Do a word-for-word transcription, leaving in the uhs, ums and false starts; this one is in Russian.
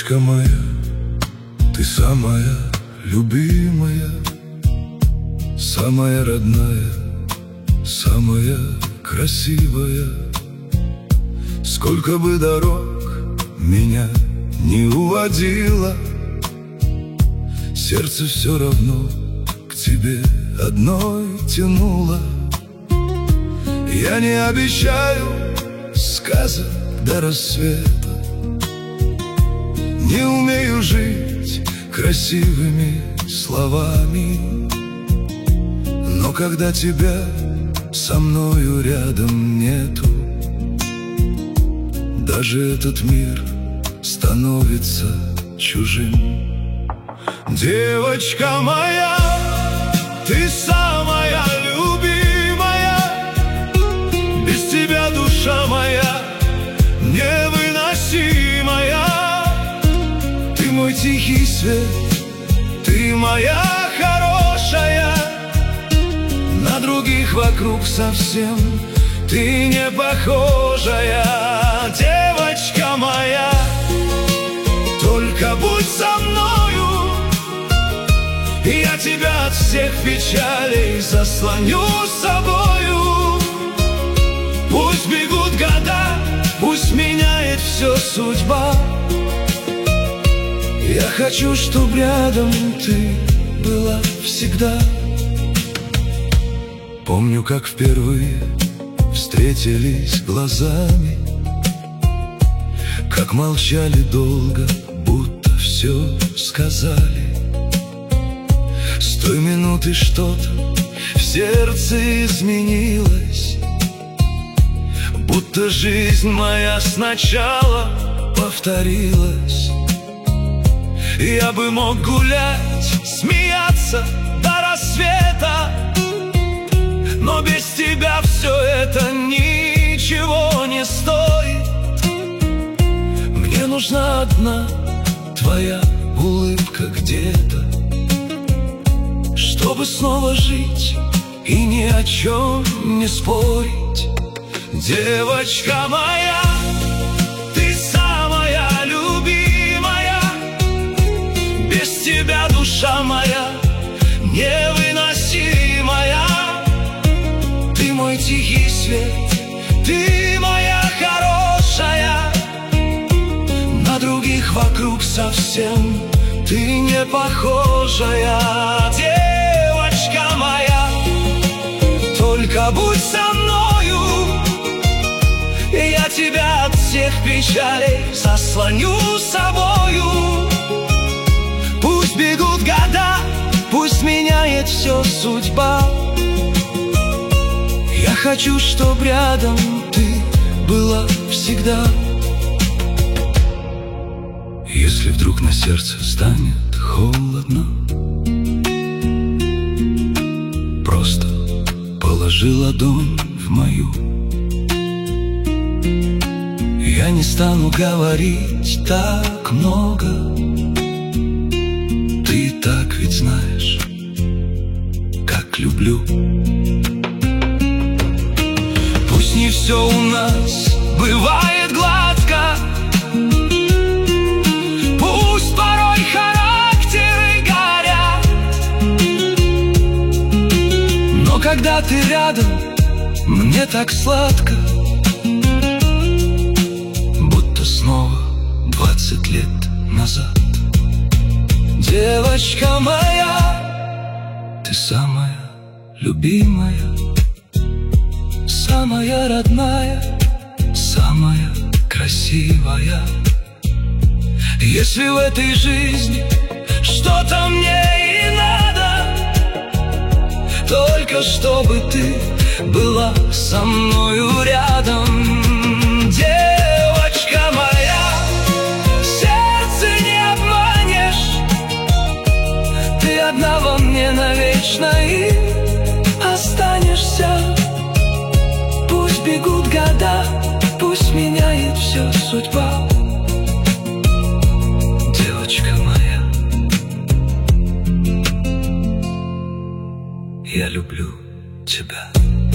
Девочка моя, ты самая любимая, самая родная, самая красивая. Сколько бы дорог меня не уводило, сердце все равно к тебе одной тянуло. Я не обещаю сказок до рассвета, не умею жить красивыми словами, но когда тебя со мною рядом нету, даже этот мир становится чужим. Девочка моя, ты самая любимая, без тебя душа моя невыносимая. Ты мой тихий свет, ты моя хорошая, на других вокруг совсем ты не похожая. Девочка моя, только будь со мною, и я тебя от всех печалей заслоню с собою. Пусть бегут года, пусть меняет все судьба, я хочу, чтоб рядом ты была всегда. Помню, как впервые встретились глазами, как молчали долго, будто все сказали. С той минуты что-то в сердце изменилось, будто жизнь моя сначала повторилась. Я бы мог гулять, смеяться до рассвета, но без тебя все это ничего не стоит. Мне нужна одна твоя улыбка где-то, чтобы снова жить и ни о чем не спорить. Девочка моя, ты самая любимая, без тебя душа моя невыносимая. Ты мой тихий свет, ты моя хорошая, на других вокруг совсем ты не похожая. Девочка моя, только будь со мною, и я тебя от всех печалей заслоню с собою. Пусть бегут года, пусть меняет все судьба, я хочу, чтоб рядом ты была всегда. Если вдруг на сердце станет холодно, просто положи ладонь в мою. Я не стану говорить так много, ты и так ведь знаешь, как люблю. Пусть не все у нас бывает гладко, пусть порой характеры горят, но когда ты рядом, мне так сладко, будто снова двадцать лет назад. Девочка моя, ты самая любимая, самая родная, самая красивая. Если в этой жизни что-то мне и надо, только чтобы ты была со мною рядом. Девочка моя, сердце не обманешь, ты одна во мне навечно и останешься. Пусть бегут года, пусть меняет все судьба. Девочка моя, я люблю тебя.